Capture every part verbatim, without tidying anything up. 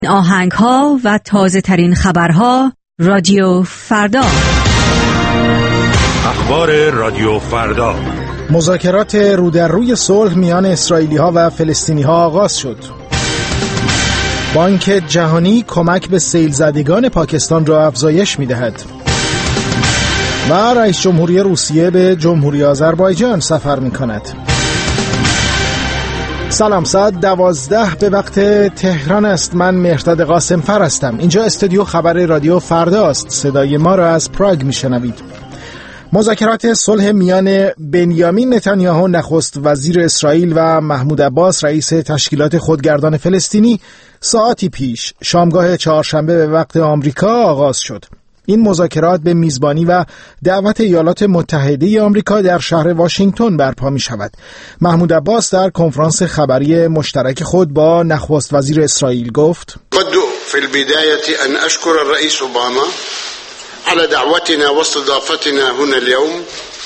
آهنگ ها و تازه ترین خبرها رادیو فردا. اخبار رادیو فردا. مذاکرات رو در روی صلح میان اسرائیلی ها و فلسطینی ها آغاز شد. بانک جهانی کمک به سیل زدگان پاکستان را افزایش می دهد. و رئیس جمهوری روسیه به جمهوری آذربایجان سفر می کند. سلام، ساعت دوازده به وقت تهران است. من مهرداد قاسم فر هستم. اینجا استودیو خبر رادیو فردا است. صدای ما را از پراگ می شنوید. مذاکرات صلح میان بنیامین نتانیاهو نخست وزیر اسرائیل و محمود عباس رئیس تشکیلات خودگردان فلسطینی ساعتی پیش شامگاه چهارشنبه به وقت آمریکا آغاز شد. این مذاکرات به میزبانی و دعوت ایالات متحده آمریکا در شهر واشنگتن برپا می شود. محمود عباس در کنفرانس خبری مشترک خود با نخست وزیر اسرائیل گفت: بدأ في البداية أن أشكر الرئيس أوباما على دعوتنا واستضافتنا هنا اليوم.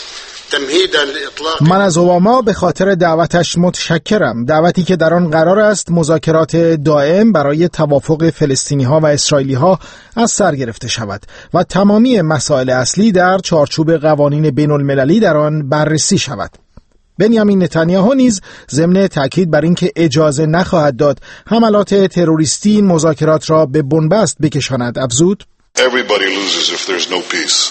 من از اوباما به خاطر دعوتش متشکرم، دعوتی که در آن قرار است مذاکرات دائم برای توافق فلسطینی ها و اسرائیلی ها از سر گرفته شود و تمامی مسائل اصلی در چارچوب قوانین بین المللی در آن بررسی شود. بنیامین نتانیاهو نیز ضمن تاکید بر اینکه اجازه نخواهد داد حملات تروریستی این مذاکرات را به بنبست بکشاند افزود: Everybody loses if there's no peace.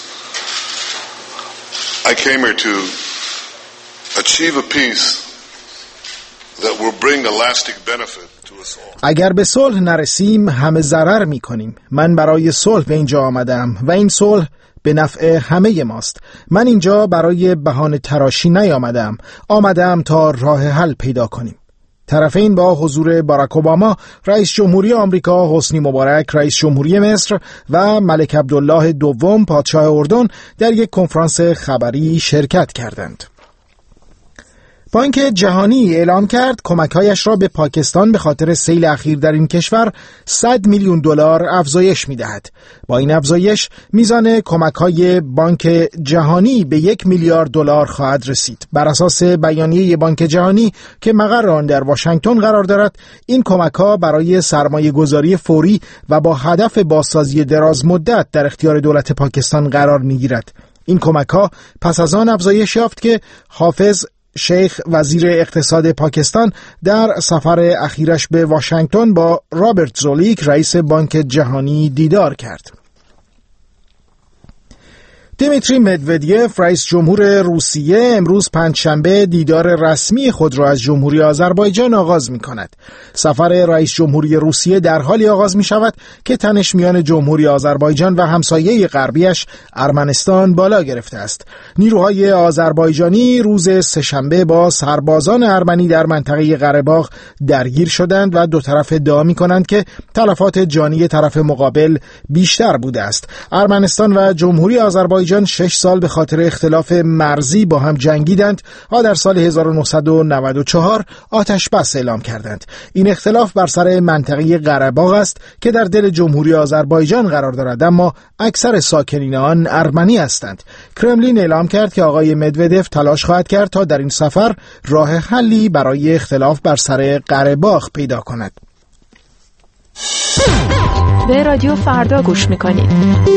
I came here to achieve a peace that will bring a lasting benefit to us all. اگر به صلح نرسیم همه ضرر می‌کنیم. من برای صلح به اینجا آمدم و این صلح به نفع همه ماست. من اینجا برای بهانه تراشی نیامدم. آمدم تا راه حل پیدا کنیم. طرفین با حضور باراک اوباما رئیس جمهوری آمریکا، حسنی مبارک رئیس جمهوری مصر و ملک عبدالله دوم پادشاه اردن در یک کنفرانس خبری شرکت کردند. بانک جهانی اعلام کرد کمک‌هایش را به پاکستان به خاطر سیل اخیر در این کشور صد میلیون دلار افزایش می‌دهد. با این افزایش میزان کمک‌های بانک جهانی به یک میلیارد دلار خواهد رسید. بر اساس بیانیه بانک جهانی که مقر آن در واشنگتن قرار دارد، این کمک‌ها برای سرمایه‌گذاری فوری و با هدف بازسازی دراز مدت در اختیار دولت پاکستان قرار می‌گیرد. این کمک‌ها پس از آن افزایش یافت که حافظ شیخ وزیر اقتصاد پاکستان در سفر اخیرش به واشنگتن با رابرت زولیک رئیس بانک جهانی دیدار کرد. دیمیتری مدودیف رئیس جمهور روسیه امروز پنجشنبه دیدار رسمی خود را از جمهوری آذربایجان آغاز می کند. سفر رئیس جمهوری روسیه در حالی آغاز می شود که تنش میان جمهوری آذربایجان و همسایه غربیش ارمنستان بالا گرفته است. نیروهای آذربایجانی روز سه‌شنبه با سربازان ارمنی در منطقه قره باغ درگیر شدند و دو طرف ادعا می کنند که تلفات جانی طرف مقابل بیشتر بوده است. ارمنستان و جمهوری آذربایجان جان شش سال به خاطر اختلاف مرزی با هم جنگیدند و در سال هزار و نهصد و نود و چهار آتش بس اعلام کردند. این اختلاف بر سر منطقه قره باغ است که در دل جمهوری آذربایجان قرار دارد، اما اکثر ساکنین آن ارمنی هستند. کرملین اعلام کرد که آقای مدودف تلاش خواهد کرد تا در این سفر راه حلی برای اختلاف بر سر قره باغ پیدا کند. به رادیو فردا گوش می‌کنید.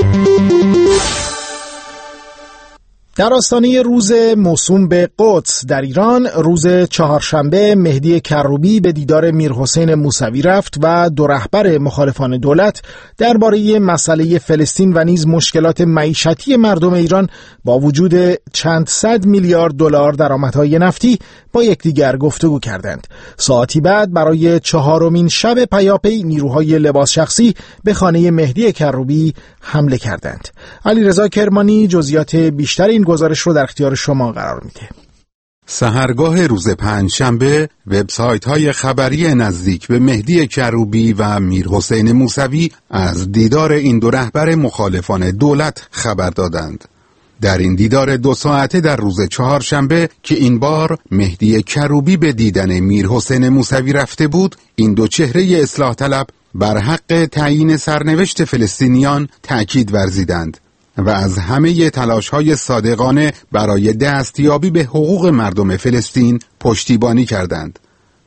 در آستانه روز موسوم به قدس در ایران، روز چهارشنبه مهدی کروبی به دیدار میرحسین موسوی رفت و دو رهبر مخالفان دولت درباره مسئله فلسطین و نیز مشکلات معیشتی مردم ایران با وجود چند صد میلیارد دلار درآمدهای نفتی با یکدیگر گفتگو کردند. ساعتی بعد برای چهارمین شب پیاپی نیروهای لباس شخصی به خانه مهدی کروبی حمله کردند. علیرضا کرمانی جزئیات بیشتر این گزارش رو در اختیار شما قرار میده. سحرگاه روز پنجشنبه وبسایت‌های خبری نزدیک به مهدی کروبی و میرحسین موسوی از دیدار این دو رهبر مخالفان دولت خبر دادند. در این دیدار دو ساعته در روز چهارشنبه که این بار مهدی کروبی به دیدن میرحسین موسوی رفته بود، این دو چهره اصلاح طلب بر حق تعیین سرنوشت فلسطینیان تأکید ورزیدند و از همه تلاش‌های صادقانه برای دستیابی به حقوق مردم فلسطین پشتیبانی کردند.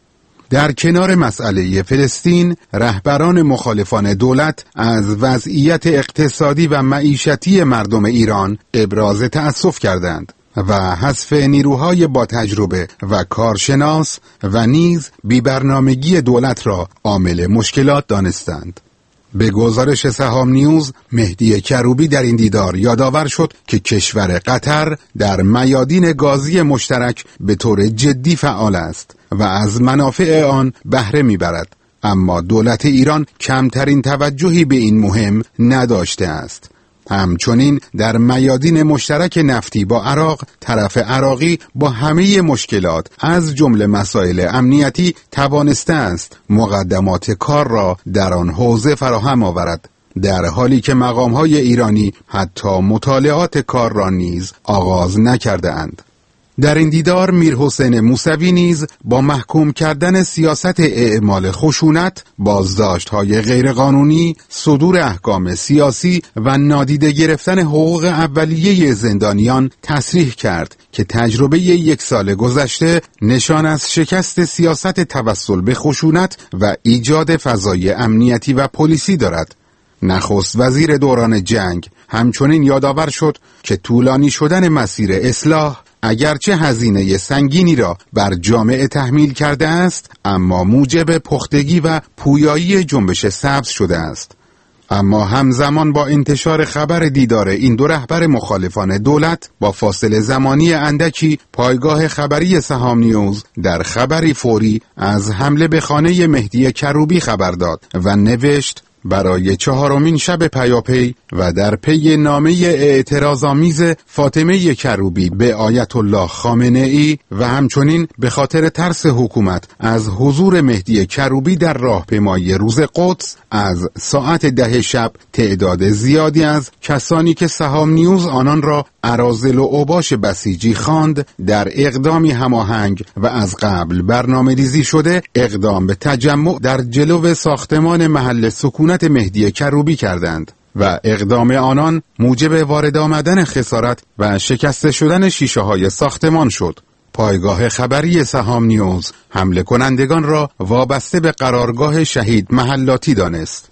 در کنار مسئله فلسطین، رهبران مخالفان دولت از وضعیت اقتصادی و معیشتی مردم ایران ابراز تأسف کردند و حذف نیروهای با تجربه و کارشناس و نیز بی‌برنامگی دولت را عامل مشکلات دانستند. به گزارش سهام نیوز، مهدی کروبی در این دیدار یادآور شد که کشور قطر در میادین گازی مشترک به طور جدی فعال است و از منافع آن بهره میبرد، اما دولت ایران کمترین توجهی به این مهم نداشته است. همچنین در میادین مشترک نفتی با عراق، طرف عراقی با همه مشکلات از جمله مسائل امنیتی توانسته است مقدمات کار را در آن حوزه فراهم آورد، در حالی که مقام‌های ایرانی حتی مطالعات کار را نیز آغاز نکرده اند. در این دیدار میرحسین موسوی نیز با محکوم کردن سیاست اعمال خشونت، بازداشت‌های غیرقانونی، صدور احکام سیاسی و نادیده گرفتن حقوق اولیه زندانیان تصریح کرد که تجربه یک سال گذشته نشان از شکست سیاست توسل به خشونت و ایجاد فضای امنیتی و پلیسی دارد. نخست وزیر دوران جنگ همچنین یادآور شد که طولانی شدن مسیر اصلاح اگرچه هزینه سنگینی را بر جامعه تحمیل کرده است، اما موجب پختگی و پویایی جنبش سبز شده است. اما همزمان با انتشار خبر دیدار این دو رهبر مخالفان دولت، با فاصله زمانی اندکی پایگاه خبری سهام نیوز در خبری فوری از حمله به خانه مهدی کروبی خبر داد و نوشت: برای چهارمین شب پیاپی و در پی نامه اعتراض‌آمیز فاطمه کروبی به آیت الله خامنه ای و همچنین به خاطر ترس حکومت از حضور مهدی کروبی در راهپیمایی روز قدس، از ساعت ده شب تعداد زیادی از کسانی که سهام نیوز آنان را اراذل و اوباش بسیجی خواند، در اقدامی هماهنگ و از قبل برنامه‌ریزی شده اقدام به تجمع در جلو ساختمان محل سکونت مهدی کروبی کردند و اقدام آنان موجب وارد آمدن خسارت و شکسته شدن شیشه های ساختمان شد. پایگاه خبری سهام نیوز حمله کنندگان را وابسته به قرارگاه شهید محلاتی دانست.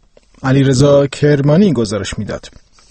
علیرضا کرمانی گزارش میداد.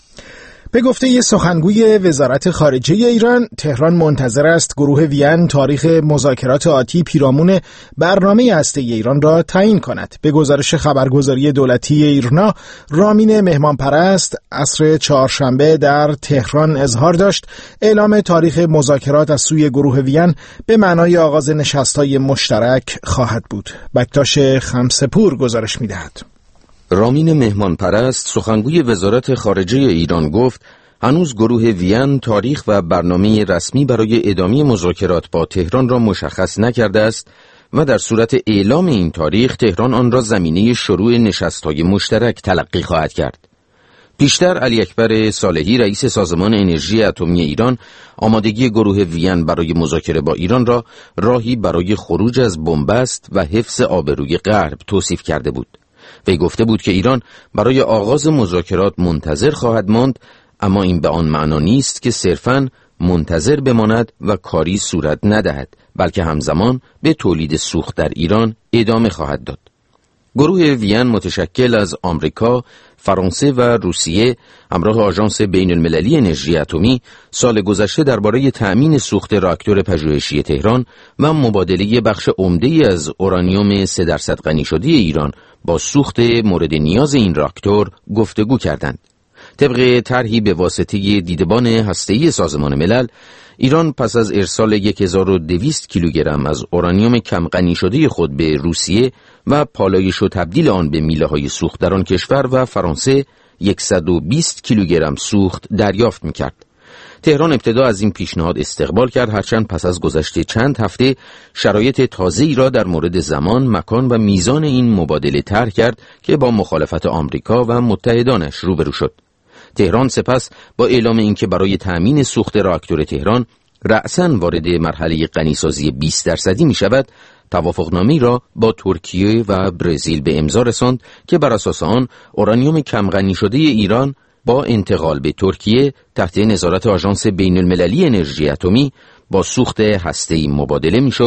به گفته ی سخنگوی وزارت خارجه ایران، تهران منتظر است گروه وین تاریخ مذاکرات آتی پیرامون برنامه هسته‌ای ایران را تعیین کند. به گزارش خبرگزاری دولتی ایرنا، رامین مهمانپرست عصر چهارشنبه در تهران اظهار داشت اعلام تاریخ مذاکرات از سوی گروه وین به معنای آغاز نشست‌های مشترک خواهد بود. بکتاش خمسپور گزارش می‌دهد. رامین مهمانپرست سخنگوی وزارت خارجه ایران گفت هنوز گروه وین تاریخ و برنامه رسمی برای ادامه مذاکرات با تهران را مشخص نکرده است و در صورت اعلام این تاریخ تهران آن را زمینه شروع نشست‌های مشترک تلقی خواهد کرد. پیشتر علی اکبر صالحی رئیس سازمان انرژی اتمی ایران آمادگی گروه وین برای مذاکره با ایران را راهی برای خروج از بنبست و حفظ آبروی غرب توصیف کرده بود. وی گفته بود که ایران برای آغاز مذاکرات منتظر خواهد ماند، اما این به آن معنا نیست که صرفاً منتظر بماند و کاری صورت ندهد، بلکه همزمان به تولید سوخت در ایران ادامه خواهد داد. گروه وین متشکل از آمریکا، فرانسه و روسیه همراه آژانس بین المللی انرژی اتمی سال گذشته درباره تأمین سوخت راکتور پژوهشی تهران و مبادله بخش عمده‌ای از اورانیوم سه درصد غنی شده ایران با سوخت مورد نیاز این راکتور گفتگو کردند. طبق طرحی به واسطه دیدبان هسته‌ای سازمان ملل، ایران پس از ارسال هزار و دویست کیلوگرم از اورانیوم کم غنی شده خود به روسیه و پالایش و تبدیل آن به میله‌های سوخت در آن کشور و فرانسه صد و بیست کیلوگرم سوخت دریافت می‌کرد. تهران ابتدا از این پیشنهاد استقبال کرد، هرچند پس از گذشت چند هفته شرایط تازه‌ای را در مورد زمان، مکان و میزان این مبادله طرح کرد که با مخالفت آمریکا و متحدانش روبرو شد. تهران سپس با اعلام اینکه برای تأمین سوخت راکتور تهران رأساً وارد مرحله غنیسازی بیست درصدی می شود، توافقنامه‌ای را با ترکیه و برزیل به امضا رساند که بر اساس آن اورانیوم کم غنی شده ایران با انتقال به ترکیه تحت نظارت آژانس بین المللی انرژی اتمی با سوخت هسته‌ای مبادله می‌شد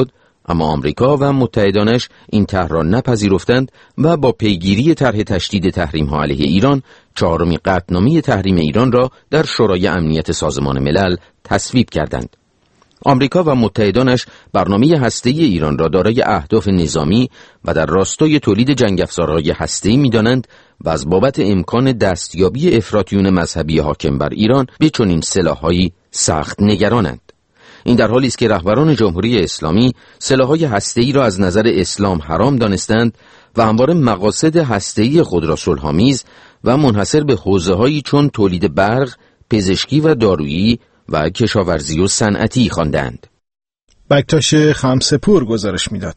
اما آمریکا و متحدانش این طرح را نپذیرفتند و با پیگیری طرح تشدید تحریم‌ها علیه ایران، چهارمین قطعنامه تحریم ایران را در شورای امنیت سازمان ملل تصویب کردند. آمریکا و متحدانش برنامه هسته‌ای ایران را دارای اهداف نظامی و در راستای تولید جنگ افزارهای هسته‌ای می‌دانند و از بابت امکان دستیابی افراطیون مذهبی حاکم بر ایران به چنین سلاح‌هایی سخت نگرانند. این در حالی است که رهبران جمهوری اسلامی سلاح‌های هسته‌ای را از نظر اسلام حرام دانستند و همواره مقاصد هسته‌ای خود را صلح‌آمیز و منحصر به حوزه‌هایی چون تولید برق، پزشکی و دارویی و کشاورزی و صنعتی خواندند. بکتاش خامسپور گزارش میداد.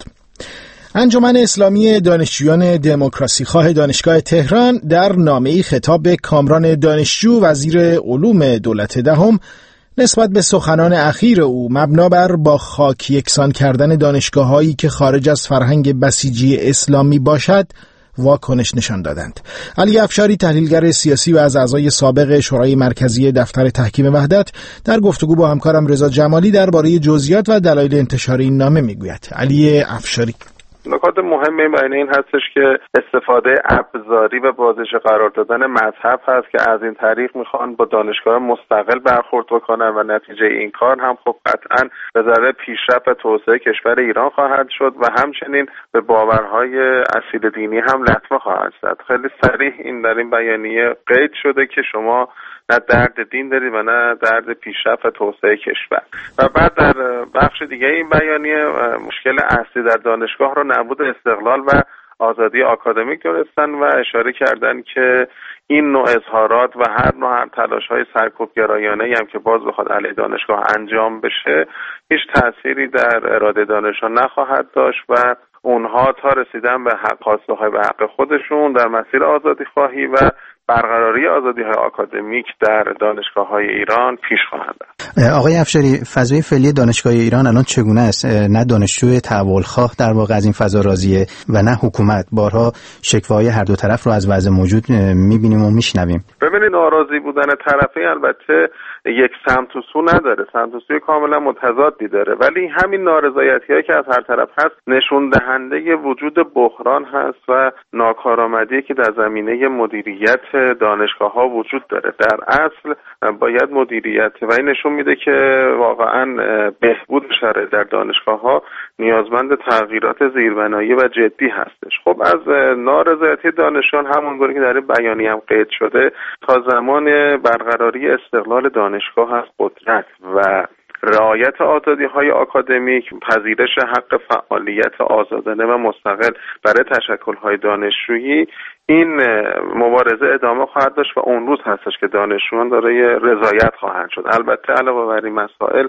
انجمن اسلامی دانشجویان دموکراسی خواه دانشگاه تهران در نامه‌ای خطاب به کامران دانشجو وزیر علوم دولت دهم نسبت به سخنان اخیر او مبنا بر با خاک یکسان کردن دانشگاه‌هایی که خارج از فرهنگ بسیجی اسلامی باشد واکنش نشان دادند. علی افشاری، تحلیلگر سیاسی و از اعضای سابق شورای مرکزی دفتر تحکیم وحدت، در گفتگو با همکارم رضا جمالی درباره جزئیات و دلایل انتشار این نامه میگوید. علی افشاری: نکات مهم این این هستش که استفاده ابزاری و بازش قرار دادن مذهب هست که از این طریق میخوان با دانشگاه مستقل برخورد بکنن و نتیجه این کار هم خب قطعا به ضرر پیشرفت و توسعه کشور ایران خواهد شد و همچنین به باورهای اصیل دینی هم لطمه خواهد زد. خیلی صریح این در این بیانیه قید شده که شما نه درد دین دارید و نه درد پیشرفت و توسعه کشور. و بعد در بخش دیگه این بیانیه مشکل اصلی در دانشگاه رو نبود استقلال و آزادی آکادمیک دونستن و اشاره کردن که این نوع اظهارات و هر نوع هر تلاش‌های سرکوبگرایانه‌ای هم که باز بخواد علیه دانشگاه انجام بشه هیچ تأثیری در اراده دانشجویان نخواهد داشت و اونها تا رسیدن به حق خواسته‌های به حق خودشون در مسیر آزادی خواهی و برقراری آزادی‌های آکادمیک در دانشگاه‌های ایران پیش خواهد رفت. آقای افشاری، فضای فعلی دانشگاه ایران الان چگونه است؟ نه دانشجوی تحولخواه در واقع از این فضا راضیه و نه حکومت. بارها شکوای هر دو طرف رو از وضع موجود می‌بینیم و می‌شنویم. ببینید، ناراضی بودن طرفین البته یک سمت و سو نداره، سمت و سوی کاملا متضادی داره، ولی همین نارضایتی‌هایی که از هر طرف هست نشون دهنده وجود بحران هست و ناکارآمدی که در زمینه مدیریت دانشگاه‌ها وجود داره. در اصل باید مدیریت و این نشون میده که واقعا بهبود شرایط در دانشگاه‌ها نیازمند تغییرات زیربنایی و جدی هستش. خب از نارضایتی دانشجویان همونگونه که در بیانیه هم قید شده تا زمان برقراری استقلال دانشگاه از قدرت و رعایت آزادی‌های آکادمیک، پذیرش حق فعالیت آزادانه و مستقل برای تشکل‌های دانشجویی، این مبارزه ادامه خواهد داشت و اون روز هستش که دانشجویان دارای رضایت خواهند شد. البته علاوه بر این مسائل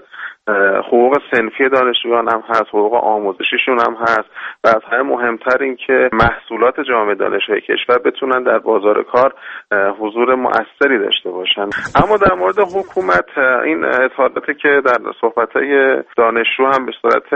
حقوق صنفی دانشجویان هم هست، حقوق آموزشیشون هم هست و از همه مهمتر این که محصولات جامعه دانشجوی کشور بتونن در بازار کار حضور مؤثری داشته باشن. اما در مورد حکومت، این اظهاراتی که در صحبت‌های دانشجو هم به صورت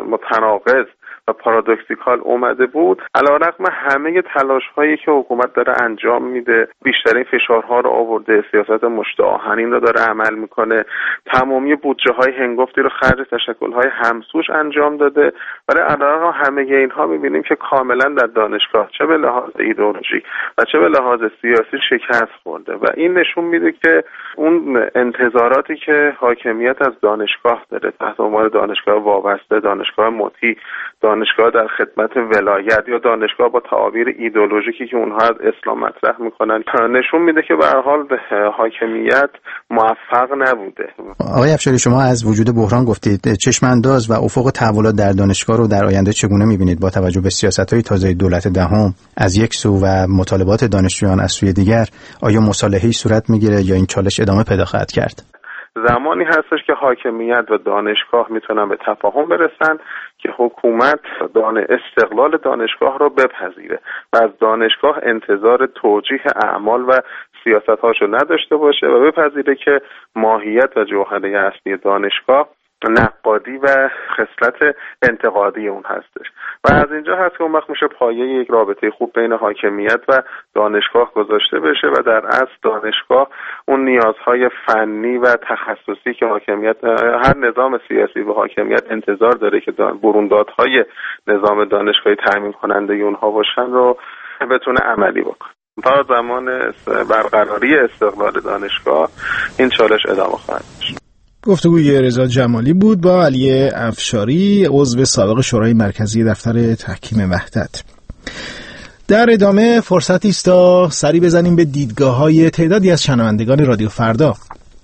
متناقض و پارادوکسیکال اومده بود، علیرغم همه تلاش‌هایی که حکومت داره انجام میده، بیشترین فشارها رو آورده، سیاست مشت آهنین رو داره عمل میکنه، تمامی بودجه‌های هنگفتی رو خرج تشکل‌های همسوش انجام داده، ولی علیرغم همه اینها می‌بینیم که کاملا در دانشگاه چه به لحاظ ایدئولوژیک و چه به لحاظ سیاسی شکست خورده و این نشون میده که اون انتظاراتی که حاکمیت از دانشگاه داره تحت عنوان دانشگاه وابسته، دانشگاه مطیع، دانشگاه در خدمت ولایت یا دانشگاه با تعابیر ایدئولوژیکی که اونها از اسلام مطرح میکنن، نشون میده که به هر حال حاکمیت موفق نبوده. آقای افشاری، شما از وجود بحران گفتید. چشم انداز و افق تحولات در دانشگاه رو در آینده چگونه میبینید با توجه به سیاست‌های تازه دولت دهم از یک سو و مطالبات دانشجویان از سوی دیگر؟ آیا مصالحه‌ای صورت میگیره یا این چالش ادامه پیدا خواهد کرد؟ زمانی هستش که حاکمیت و دانشگاه میتونن به تفاهم برسن که حکومت دان استقلال دانشگاه رو بپذیره و از دانشگاه انتظار توجیه اعمال و سیاست‌هاشو نداشته باشه و بپذیره که ماهیت و جوهره اصلی دانشگاه نقادی و خصلت انتقادی اون هستش و از اینجا هست که اون وقت میشه پایه یک رابطه خوب بین حاکمیت و دانشگاه گذاشته بشه و در اصل دانشگاه اون نیازهای فنی و تخصصی که حاکمیت، هر نظام سیاسی به حاکمیت انتظار داره که بروندادهای نظام دانشگاهی تامین کننده اونها باشن رو بتونه عملی بکنه. تا زمان برقراری استقلال دانشگاه این چالش ادامه خواهد داشت. گفتگوی رضا جمالی بود با علی افشاری، عضو سابق شورای مرکزی دفتر تحکیم وحدت. در ادامه فرصتی است تا سری بزنیم به دیدگاه‌های تعدادی از شنوندگان رادیو فردا.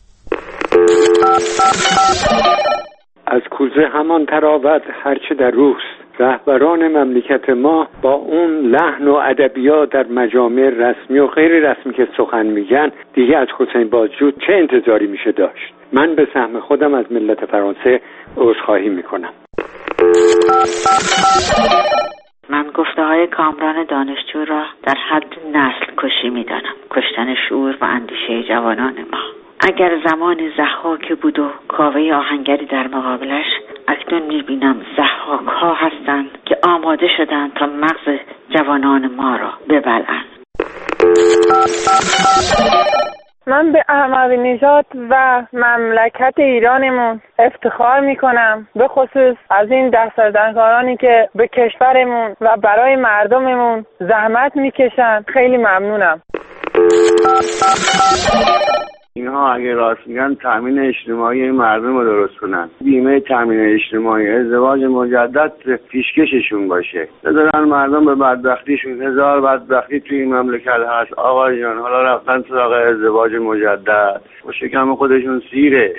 از کوزه همان تراود هرچه در روست. رهبران مملکت ما با اون لحن و ادبیات در مجامع رسمی و غیر رسمی که سخن میگن دیگه از حسین بازجو چه انتظاری میشه داشت؟ من به سهم خودم از ملت فرانسه عذرخواهی میکنم. من گفته های کامران دانشجو را در حد نسل کشی میدانم، کشتن شعور و اندیشه جوانان ما. اگر زمان ضحاک بود و کاوه آهنگری در مقابلش، اکنون میبینم ضحاک ها هستند که آماده شدند تا مغز جوانان ما را ببلعند. من به احمدی نژاد و مملکت ایرانمون افتخار میکنم، به خصوص از این دستاوردکارانی که به کشورمون و برای مردممون زحمت میکشن. خیلی ممنونم. اینها اگه راست میگن تامین اجتماعی مردم رو درست کنن، بیمه تامین اجتماعی، ازدواج مجدد پیشکششون باشه، بذارن مردم به بدبختیشون. هزار بدبختی توی این مملکت هست آقا جان، حالا رفتن سراغ ازدواج مجدد و شکم خودشون سیره.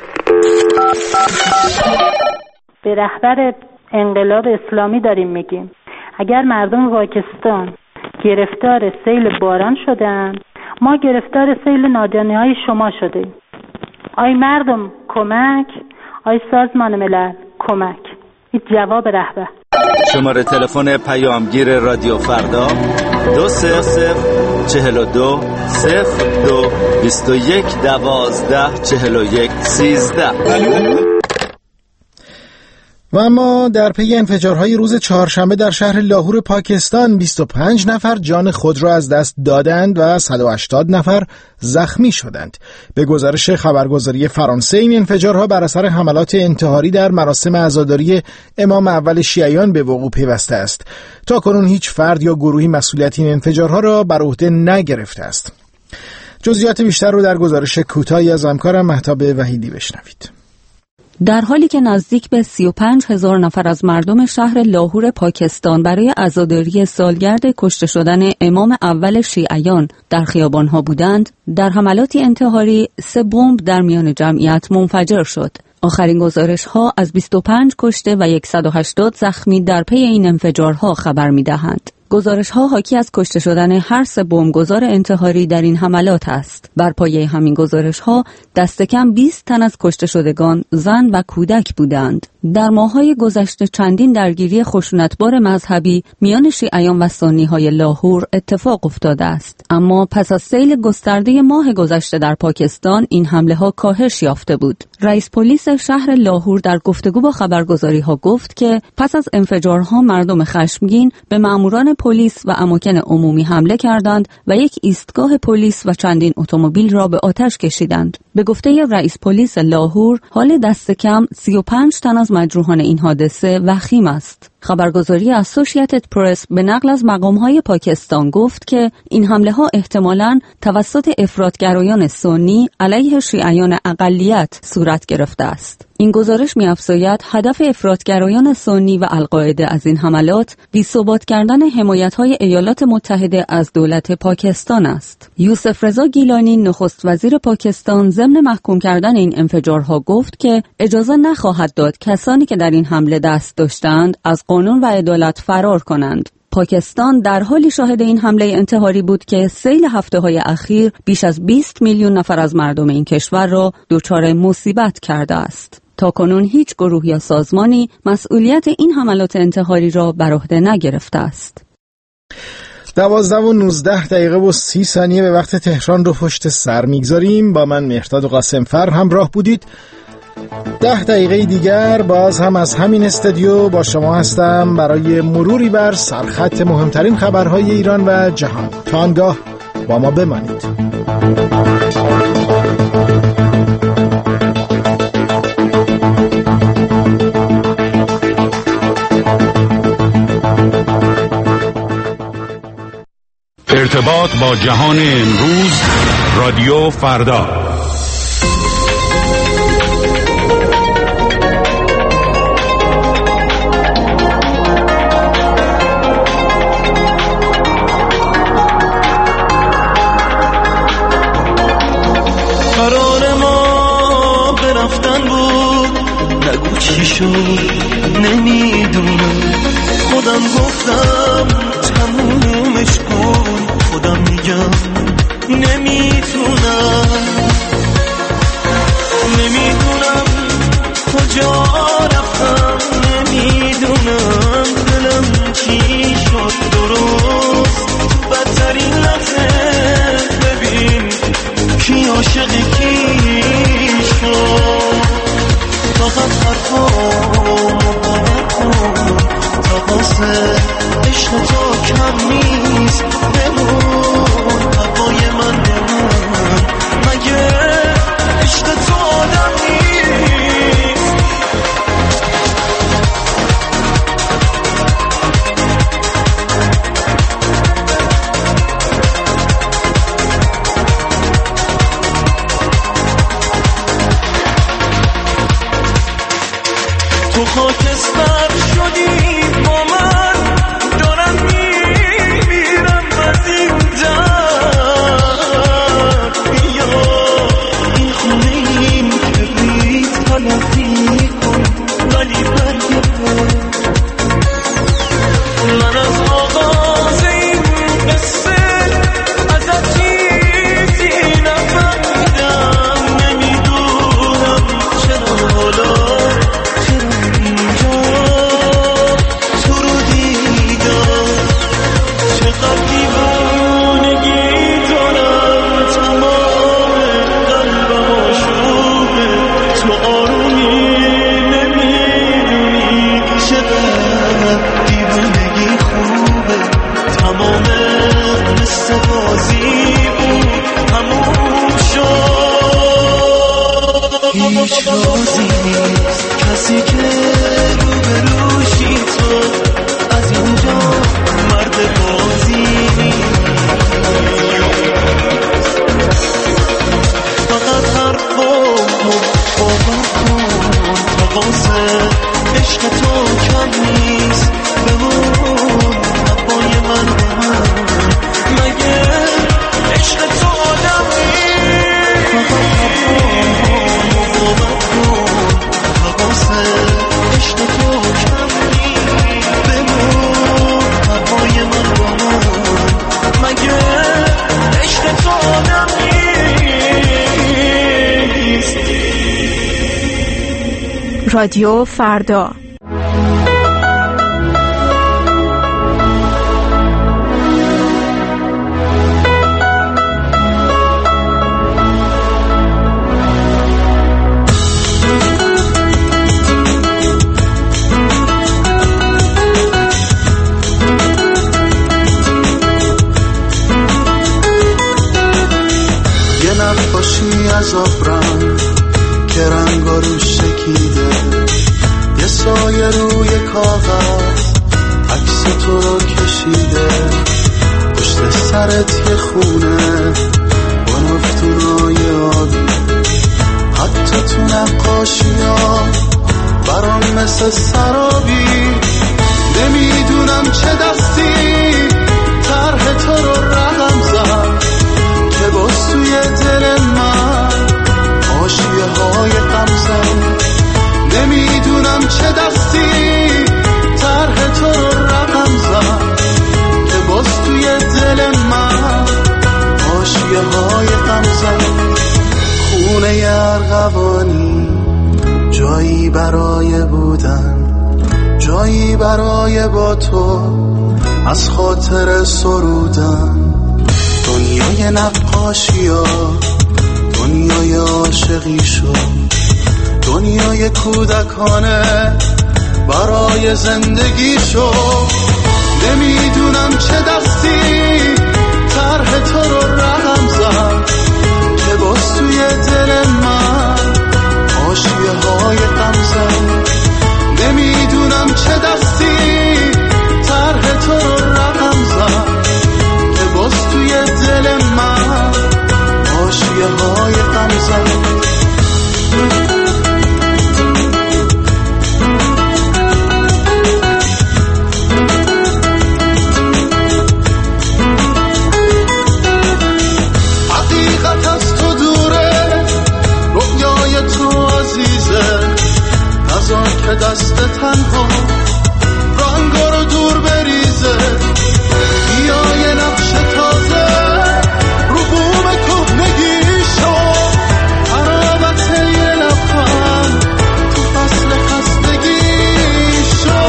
به رهبر انقلاب اسلامی داریم میگیم اگر مردم پاکستان گرفتار سیل باران شدن، ما گرفتار سیل نادانی های شما شدیم. آی مردم کمک، آی سازمان ملل کمک. این جواب رهبر. شماره تلفن پیامگیر رادیو فردا دو صفر صفر چهل و دو صفر دو بیست و یک دوازده چهل و یک سیزده. و اما در پی انفجارهای روز چهارشنبه در شهر لاهور پاکستان بیست و پنج نفر جان خود را از دست دادند و صد و هشتاد نفر زخمی شدند. به گزارش خبرگزاری فرانسه این انفجارها بر اثر حملات انتحاری در مراسم عزاداری امام اول شیعیان به وقوع پیوسته است. تا کنون هیچ فرد یا گروهی مسئولیت این انفجارها را بر عهده نگرفته است. جزئیات بیشتر رو در گزارش کوتاهی از همکارم مهتاب وحیدی بشنوید. در حالی که نزدیک به سی و پنج هزار نفر از مردم شهر لاهور پاکستان برای عزاداری سالگرد کشته شدن امام اول شیعیان در خیابانها بودند، در حملاتی انتحاری سه بمب در میان جمعیت منفجر شد. آخرین گزارش‌ها از بیست و پنج کشته و صد و هشتاد زخمی در پی این انفجارها خبر می‌دهند. گزارش‌ها حاکی از کشته شدن هر سه بمبگذار انتحاری در این حملات است. بر پایه همین گزارش‌ها دست کم بیست تن از کشته شدگان زن و کودک بودند. در ماه‌های گذشته چندین درگیری خشونتبار مذهبی میان شیعیان و سنی‌های لاهور اتفاق افتاده است، اما پس از سیل گسترده ماه گذشته در پاکستان این حمله‌ها کاهش یافته بود. رئیس پلیس شهر لاهور در گفتگو با خبرگزاری‌ها گفت که پس از انفجارها مردم خشمگین به ماموران پلیس و اماکن عمومی حمله کردند و یک ایستگاه پلیس و چندین اتومبیل را به آتش کشیدند. به گفته رئیس پلیس لاهور، حال دست کم سی و پنج تن از مجروحان این حادثه وخیم است. خبرگزاری اسوسییتد پرس به نقل از مقام‌های پاکستان گفت که این حمله‌ها احتمالاً توسط افراطگرایان سنی علیه شیعیان اقلیت صورت گرفته است. این گزارش می‌افزاید هدف افراطگرایان سنی و القاعده از این حملات بی‌ثبات کردن حمایت‌های ایالات متحده از دولت پاکستان است. یوسف رضا گیلانی نخست وزیر پاکستان ضمن محکوم کردن این انفجارها گفت که اجازه نخواهد داد کسانی که در این حمله دست داشتند از قانون و عدالت فرار کنند. پاکستان در حالی شاهد این حمله انتحاری بود که سیل هفته‌های اخیر بیش از بیست میلیون نفر از مردم این کشور را دچار مصیبت کرده است. تا کنون هیچ گروه یا سازمانی مسئولیت این حملات انتحاری را بر عهده نگرفته است. دوازده و نوزده دقیقه و سی ثانیه به وقت تهران رو پشت سر میگذاریم. با من مهرداد و قاسم فر همراه بودید. ده دقیقه دیگر باز هم از همین استودیو با شما هستم برای مروری بر سرخط مهمترین خبرهای ایران و جهان. تا آنگاه با ما بمانید. ارتباط با جهان امروز، رادیو فردا. قرار ما برفتن بود، نگو چی شد نمیدونم، خودم گفتم تمومش کن، خودم میگم نمیتونم، نمیدونم کجا رفتم، نمیدونم دلم چی شد درست، بدترین لحظه ببین کی عاشق کی شد، فقط حرفامو باور کن، تقاصه عشق تو کم نیست، بمون هوای من بمون، مگه عشق تو آدم نیست. تو خاکستر شدی با من، دارم میمیرم از این درد، بیا این خونه این کبریت تلافی کن، ولی برگرد. من از آغاز این قصه ازت چیزی نفهمیدم، نمیدونم چرا حالا هیچ رازی نیست کسی که روبروشی تو، از اینجا مرد بازی نیست، فقط حرفامو باور کن، تقاصه عشق تو کم نیست، بمون هوای من بمون، مگه عشق تو آدم نیست، فقط حرفامو باور کن، تقاصه عشق تو کم نیست، بمون هوای من بمون، مگه عشق تو آدم نیست. رادیو فردا. یه نقاشی از آبرنگ که رنگا روش شکیده، یه سایه روی کاغذ عکس تو رو کشیده، پشت سرت یه خونه با نفتونای آبی، حتی تو نقاشی ها برام مثل سرابی، نمیدونم چه دستی طرح تو رو رقم زد که با سوی دل من حاشیه های غم زد، نمیدونم چه دستی طرح تو رو رقم زد که باز توی دل من حاشیه های غم زد. خونه ارغوانی جایی برای بودن، جایی برای با تو از خاطر سرودن، دنیای نقاشی ها دنیای عاشقی شد، دنیای کودکانه برای زندگی شو. نمیدونم چه دستی طرح تو رو رقم زد که باز توی دل من حاشیه های غم زد. نمیدونم چه دستی طرح تو رو رقم زد که باز توی دل من حاشیه های غم زد. که دست تنها رنگا رو دور بریزه. بیا یه نقش تازه رو بوم کهنگی شو. قرابت یه لبخند تو فصل خستگی شو.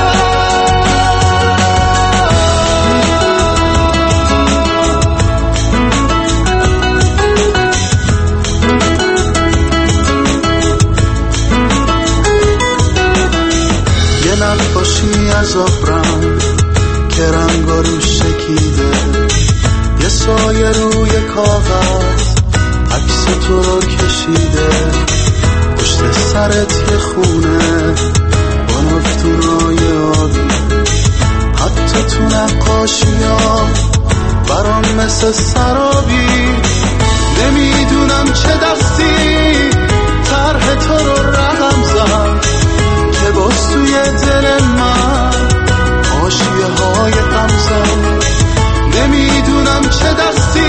نقاشی از آبرنگ که رنگا روش شکیده. یه سایه روی کاغذ عکس تو رو کشیده. پشت سرت یه خونه با نفتونای آبی. حتی تو نقاشی ها برام مثل سرابی. نمیدونم چه دستی طرح تو رو رقم زد که باز توی دل من حاشیه های غم زد. نمیدونم چه دستی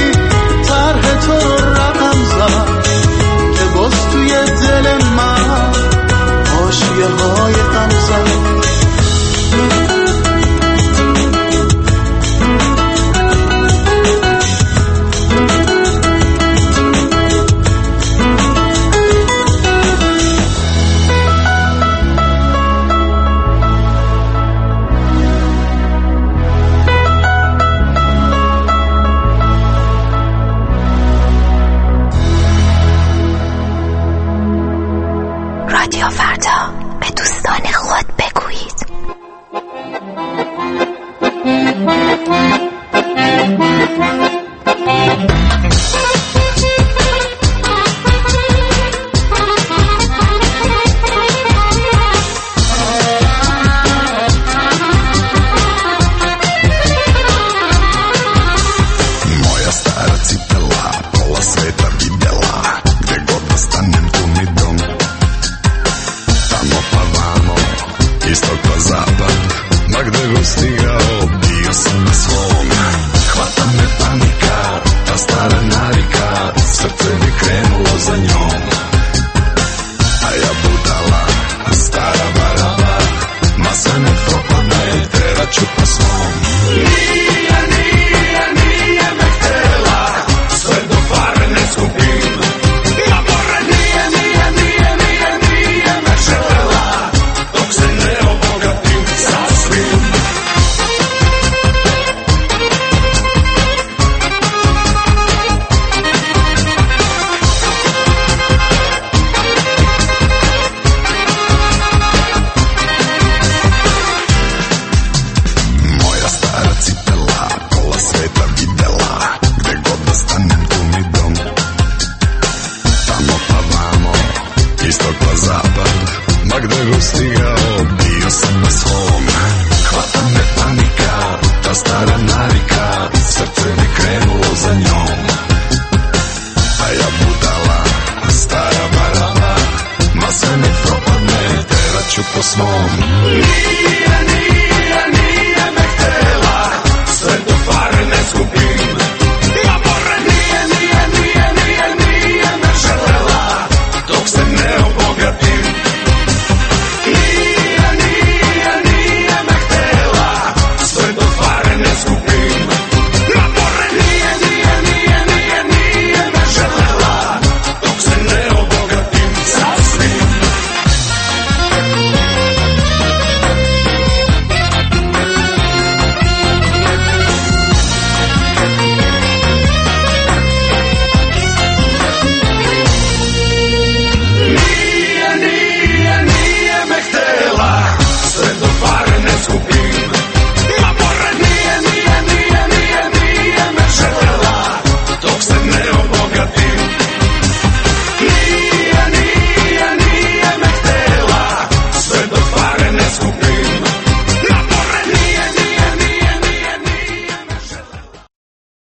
طرح تو رو رقم زد که باز توی دل من حاشیه های غم زد. Stigao, bio sam na svom. Hvata me panika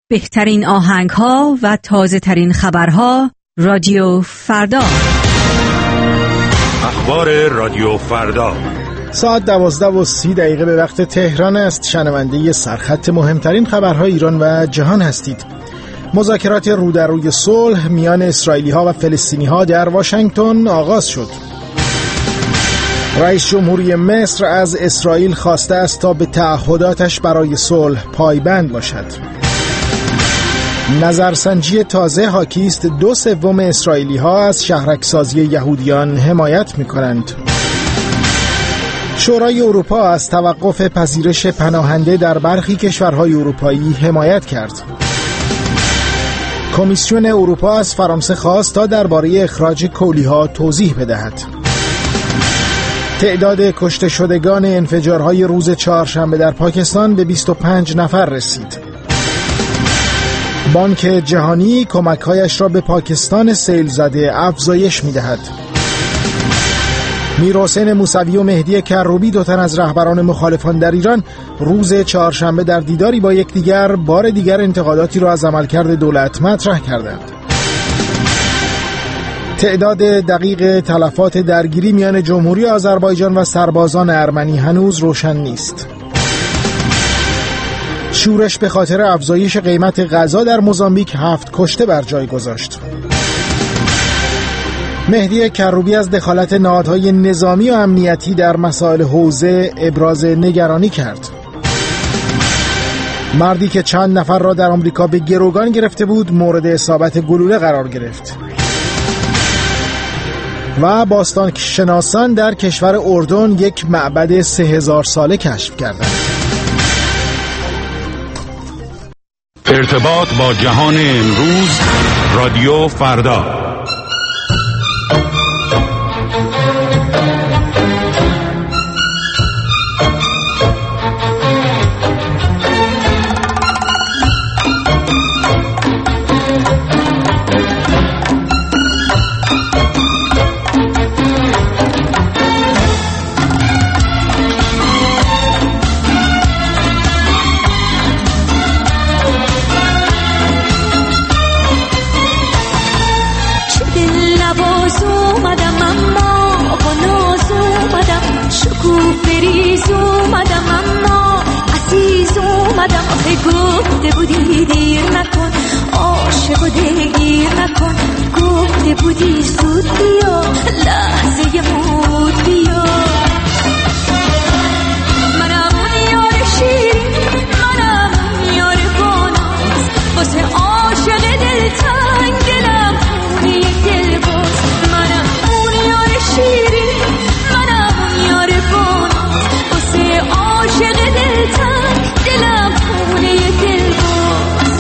بهترین آهنگ ها و تازه ترین خبرها. رادیو فردا. اخبار رادیو فردا. ساعت دوازده و سی دقیقه به وقت تهران است. شنونده سرخط مهمترین خبرهای ایران و جهان هستید. مذاکرات رو در روی صلح میان اسرائیلی ها و فلسطینی ها در واشنگتن آغاز شد. رئیس جمهوری مصر از اسرائیل خواسته است تا به تعهداتش برای صلح پایبند باشد. نظرسنجی تازه حاکی است دو سوم اسرائیلی ها از شهرک‌سازی یهودیان حمایت می کنند. شورای اروپا از توقف پذیرش پناهنده در برخی کشورهای اروپایی حمایت کرد. کمیسیون اروپا از فرانسه خواست تا درباره اخراج کولی‌ها توضیح بدهد. تعداد کشته شدگان انفجارهای روز چهارشنبه در پاکستان به بیست و پنج نفر رسید. بانک جهانی کمک‌هایش را به پاکستان سیل زده افزایش می‌دهد. میرحسین موسوی و مهدی کروبی، دو تن از رهبران مخالفان در ایران، روز چهارشنبه در دیداری با یکدیگر بار دیگر انتقاداتی را از عملکرد دولت مطرح کردند. تعداد دقیق تلفات درگیری میان جمهوری آذربایجان و سربازان ارمنی هنوز روشن نیست. شورش به خاطر افزایش قیمت غذا در موزامبیک هفت کشته بر جای گذاشت. مهدی کروبی از دخالت نهادهای نظامی و امنیتی در مسائل حوزه ابراز نگرانی کرد. مردی که چند نفر را در آمریکا به گروگان گرفته بود مورد اصابت گلوله قرار گرفت. و باستان شناسان در کشور اردن یک معبد سه هزار ساله کشف کردند. ارتباط با جهان امروز. رادیو فردا. گفته بودی دیر نکن، عاشق و دلگیر نکن، گفته بودی زود بیا، لحظه مود بیا. منم اون یار شیرین، منم اون یار باناز، واسه عاشق دلتنگ دلم خونه دل باز. منم اون یار شیرین، منم اون یار باناز، واسه عاشق دلتنگ دلم خونه دل باز.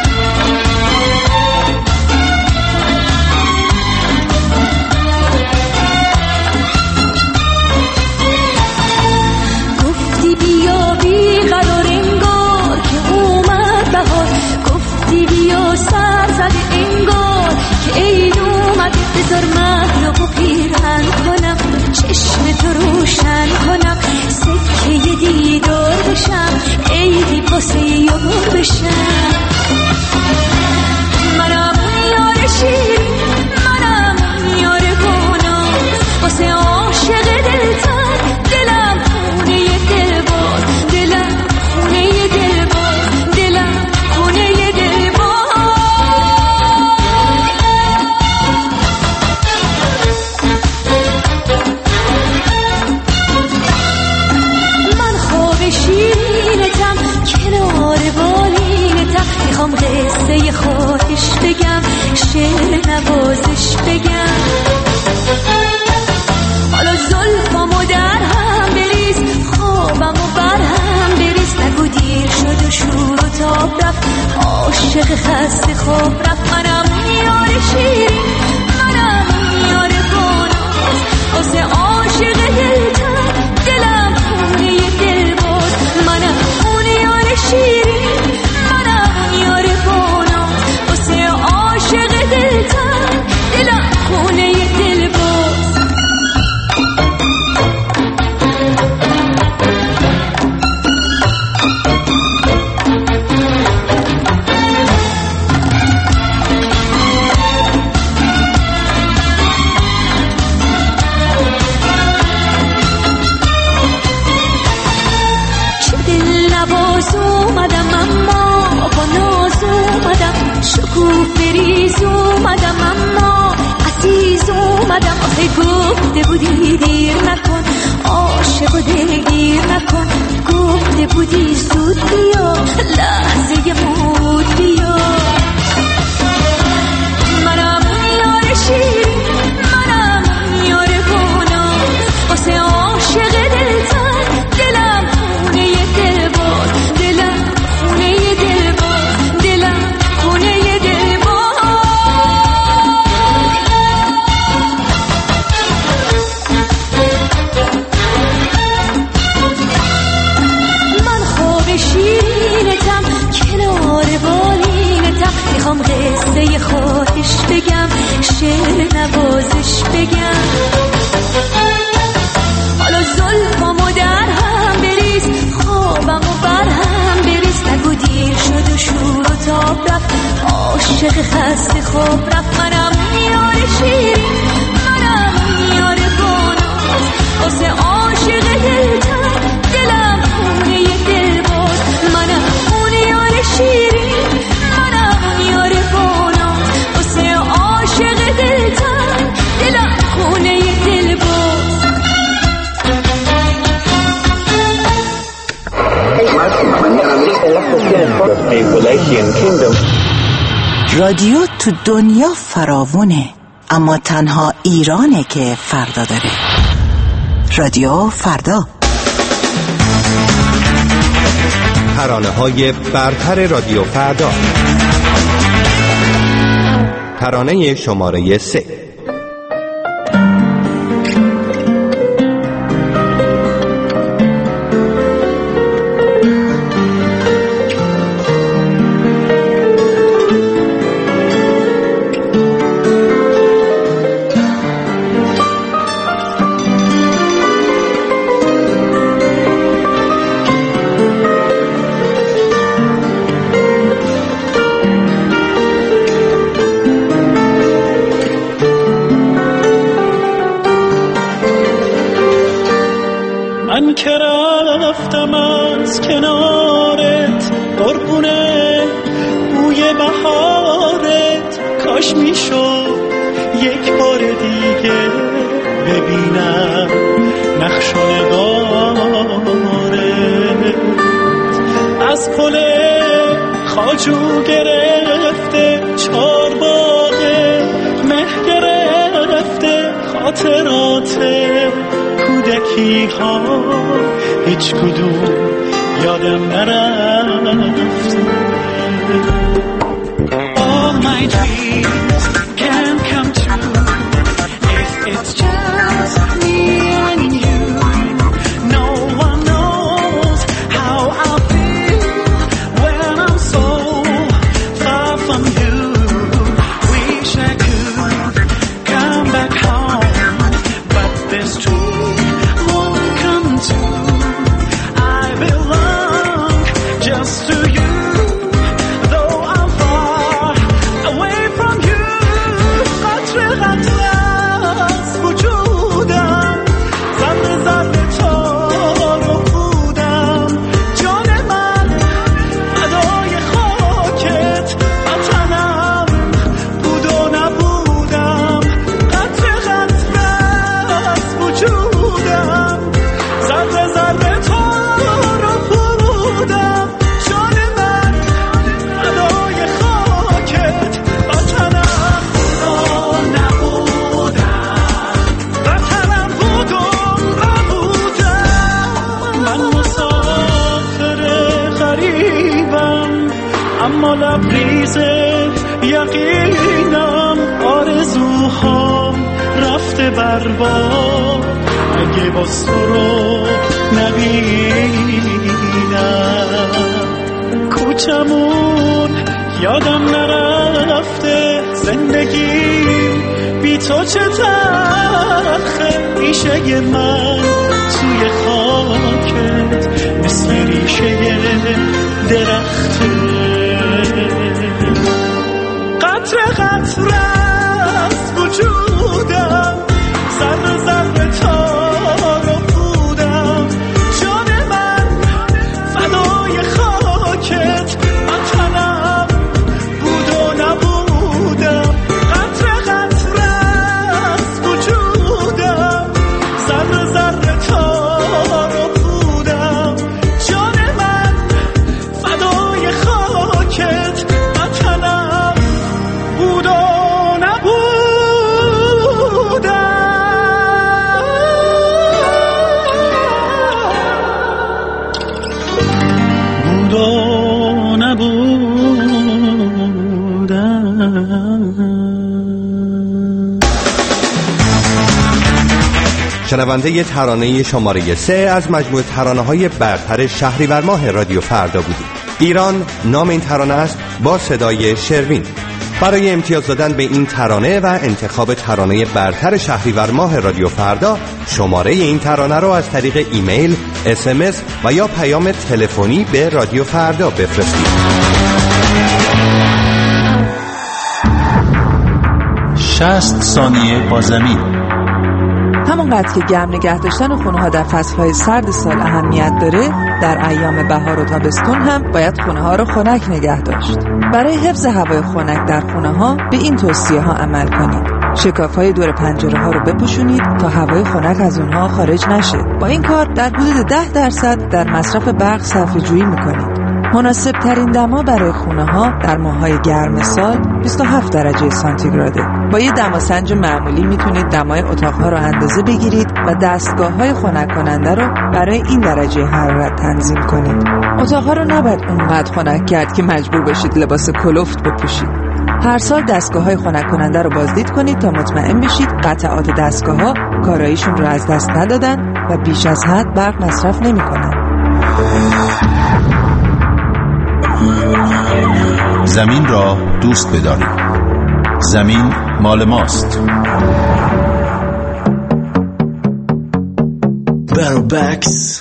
گفتی بیا بی قرار انگار که اومد بهار، گفتی بیا سر زده انگار که عید اومد. بذار محراب و پیرهن کنم، چشم تو روشن کنم، سکه دیدار بشم، عیدی واسه یار بشم. منم اون یار شیرین، منم اون یار باناز، واسه عاشق دلتنگ دلم خونه دل باز، دلم خونه دل باز، دلم خونه دل باز. من خواب شیرینتم کنار بالینتم، میخوام قصه خواهش بگم، شعر نوازش بگم. حالا زلفامو در هم بریز، خوابمو بر هم بریز، نگو دیر شد و شور و تاب رفت، عاشق خسته خواب رفت. منم یار شیرین، منم یار باناز، واسه عاشق دلتنگ دلم خونه دل باز. منم اون یار شیرین، منم یار باناز، واسه عاشق دلتنگ دلم خونه دل باز. اومدم، شکوه بریز اومدم، اما عزیز اومدم. آخه گفته بودی دیر نکن، عاشق و دلگیر نکن، گفته بودی زود بیا، لحظه مود بیا. منم یار شیرین، منم یار گناه، واسه عاشق دلتن دلم خونه دل باز، دلم خونه دل باز، دلم خونه دل باز. من خواب شیرینتم، کنار بالینتم، میخوام قصه خواهش بگم، شعر نوازش بگم. حالا ظلمامو در هم بریز، خوابمو بر هم بریز، نگو دیر شد و شور و تاب رفت، عاشق خسته خواب رفت. منم یار شیرین، منم یار گناز، واسه عاشق دلتن دلم خونه دل باز. منم اون یار شیرین، منم یار گناز، واسه عاشق دلتن دلم خونه دل باز. رادیو تو دنیا فراوونه، اما تنها ایرانه که فردا داره. رادیو فردا، ترانه های برتر رادیو فردا. ترانه شماره سه. من که رفتم از کنارت قربونه بوی بهارت، کاش میشد یک بار دیگه ببینم نقش و نگارت. از پل خواجو گرفته چار باغه مه گرفته، خاطرات کودکی ها هیچ کدوم یادم نرفته. All my dreams can come true if it's just me and you. No one knows how I feel when I'm so far from you. Wish I could come back home, but this dream won't come true. I belong just to you. اما لبریز یقینم، آرزوها رفته برباد. اگه باز تو رو نبینم، کوچمون یادم نرفته، زندگی بی تو چه تلخه. ریشه من توی خاکت مثل ریشه درخته. قطره قطره از وجودم، ذره ذره تار و پودم. جان من فدای خاکت، وطنم شنونده ترانه شماره سه از مجموعه ترانه‌های برتر شهریور ماه رادیو فردا بودید. ایران نام این ترانه است با صدای شروین. برای امتیاز دادن به این ترانه و انتخاب ترانه برتر شهریور ماه رادیو فردا، شماره این ترانه رو از طریق ایمیل، اس ام اس و یا پیام تلفنی به رادیو فردا بفرستید. شصت ثانیه با زمین. همونقدر که گرم نگه داشتن خونه ها در فصلهای سرد سال اهمیت داره، در ایام بهار و تابستون هم باید خونه ها رو خنک نگه داشت. برای حفظ هوای خنک در خونه ها به این توصیه ها عمل کنید. شکاف های دور پنجره ها رو بپوشونید تا هوای خنک از اونها خارج نشه. با این کار در حدود ده درصد در مصرف برق صرفه جویی میکنید. مناسب ترین دما برای خونه ها در ماه‌های گرم سال بیست و هفت درجه سانتیگراده. با یه دماسنج معمولی میتونید دمای اتاق‌ها رو اندازه بگیرید و دستگاه‌های خنک کننده رو برای این درجه حرارت تنظیم کنید. اتاق‌ها رو نباید اونقدر خنک کرد که مجبور بشید لباس کلفت بپوشید. هر سال دستگاه‌های خنک کننده رو بازدید کنید تا مطمئن بشید قطعات دستگاه‌ها کاراییشون رو از دست ندادن و بیش از حد برق مصرف نمی‌کنن. زمین را دوست بدارید. زمین مال ماست. برو بکس.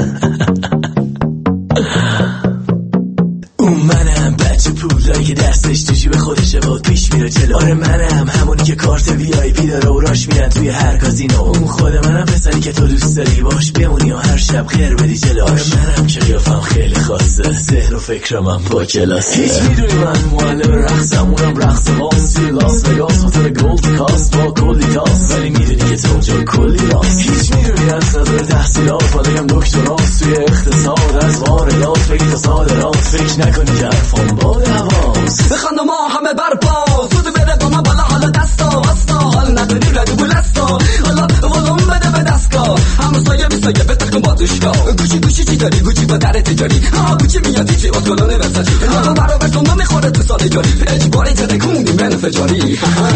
اون منم بچه پولایی که دستش تو جیب خودشه باد پیش میره جلو. آره منم همونی که کارت وی آی پی داره و راش میرن توی هر کازینو. اون خود منم پسری که تو دوست داری باش بمونی و هر شب خیر بدی جلوش. آره منم که قیافم خیلی خاصه، ذهن و فکرم هم با کلاسه. هیچ میدونی من معلم رقصم، اونم رقص باز توی لاس وگاس واسه گولد کاست با کلی تاس. ولی میدونی که تو اونجا کلی راست. هیچ میدونی از نظر تحصیلات بالیم دکتراست توی اقتصاد، از واردات بگی تا صادرات. فکر نکنی که حرفم باد هواست. بخند ما همه برپا زود بره با من بالا، حالا دستا واستا حال نداری ردو بلستا. حالا ولوم بده به دستگاه همه سایه بی سایه به تکن با دوشگاه. گوچی گوچی چی داری گوچی با در تجاری. ها گوچی میادی چی از کلونه وسطی. حالا برا بکن نمیخوره تو سال جاری. اجباری جده کندی من فجاری.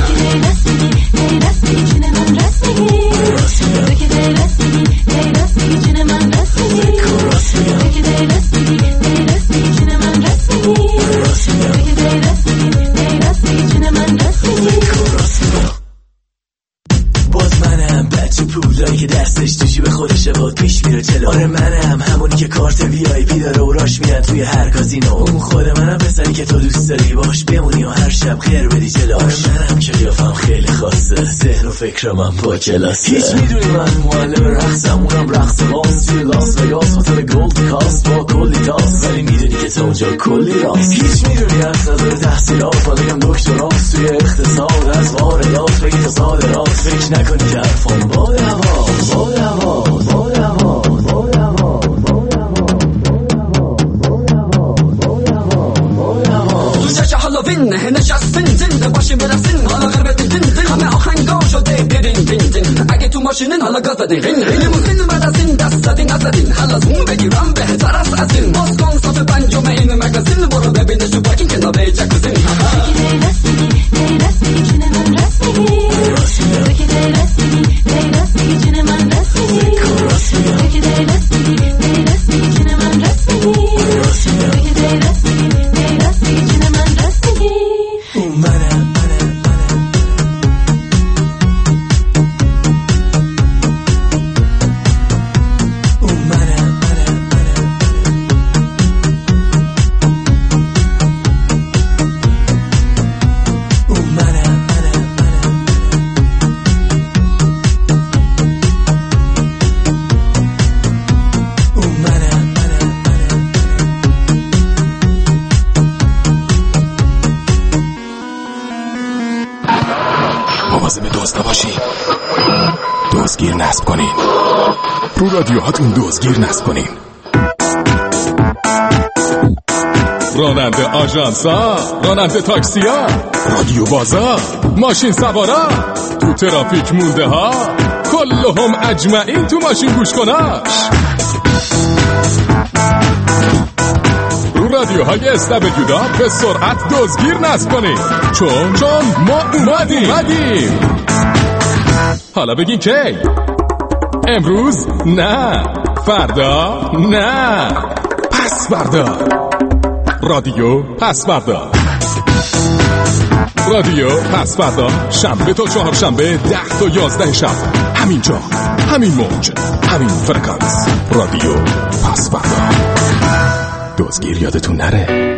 باز منم بچه پولایی که دستش تو جیب خودشه باد پیش میره جلو. آره منم همونی که کارت وی آی پی داره و راش میرن توی هر کازینو. اون خود منم پسری که تو دوست داری باش بمونی و هر شب خیر بدی جلوش. آره منم که قیافم خیلی خاصه، ذهن و فکرم هم با کلاسه. هیچ میدونی من معلم رقصم، اونم رقص باز توی لاس وگاس واسه گولد کاست با کلی تاس. ولی میدونی که تو اونجا کلی راست. هیچ میدونی از نظر تحصیلات بالیم دکتراست توی اقتصاد، از واردات بگی تا صادرات. فکر نکنی که حرفم باد هواست. باد هواست. باد هواست. باد هواست. تو چه هالووین نشستین زنده باشین برسین حالا غرب دین دین همه آهنگا شده دیرین دین دین. اگه تو ماشینین حالا گاز بدین رین رین موزین مدرسین دست زدین نزدین. حالا زوم بگیرم بهتر است از این. باز کن صف پنجم این مگزین برو ببینش تو پاکین کنار جکوزین. دزدگیر نصب کنین. رو رادیوهاتون دزدگیر نصب کنین. راننده آژانسا، راننده تاکسیا، رادیو بازار، ماشین سوارا، تو ترافیک مونده ها، کلهم اجمعین تو ماشین گوش کناش. رو رادیوهای اس دبلیو دار به سرعت دزدگیر نصب کنید، چون چون ما اومدیم اومدیم حالا بگین کی؟ امروز نه، فردا نه، پس فردا. رادیو پس فردا. رادیو پس فردا، شنبه تا چهارشنبه ده تا یازده شب، همینجا، همین موج، همین فرکانس. رادیو پس فردا. دزدگیر یادتون نره.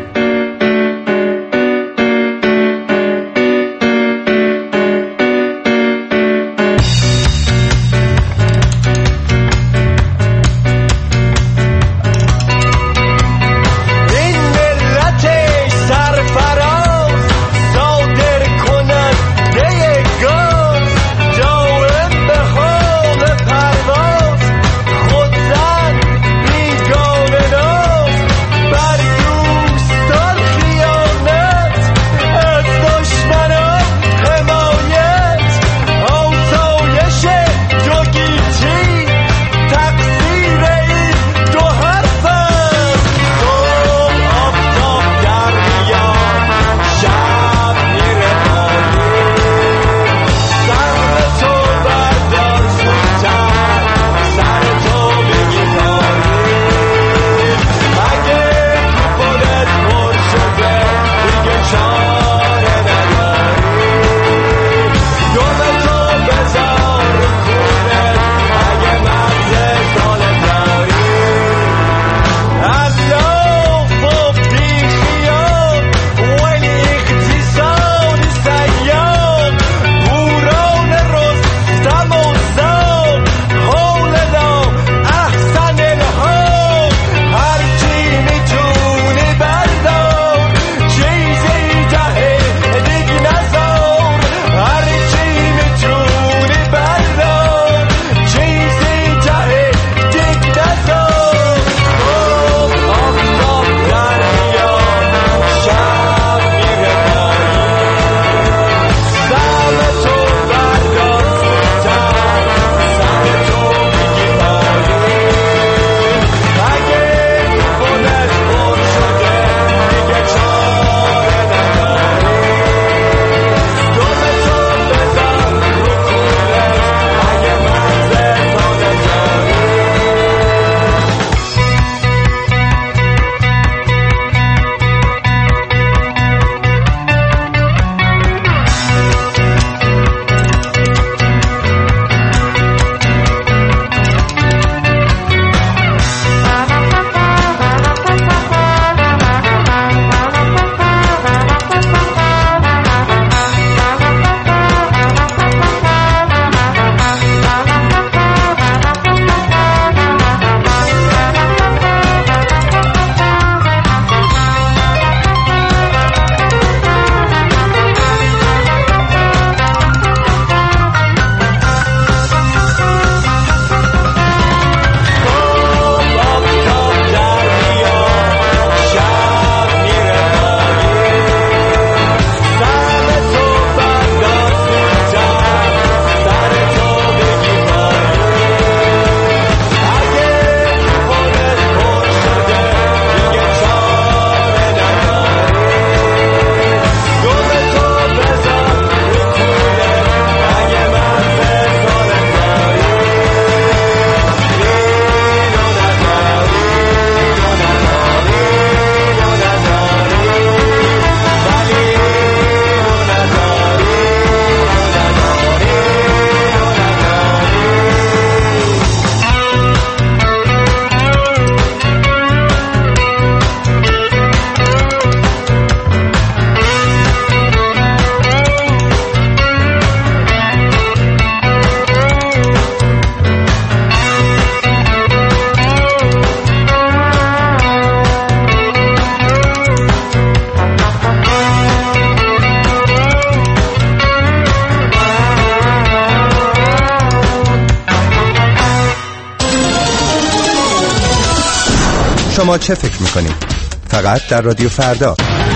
شما چه فکر میکنید؟ فقط در رادیو فردا.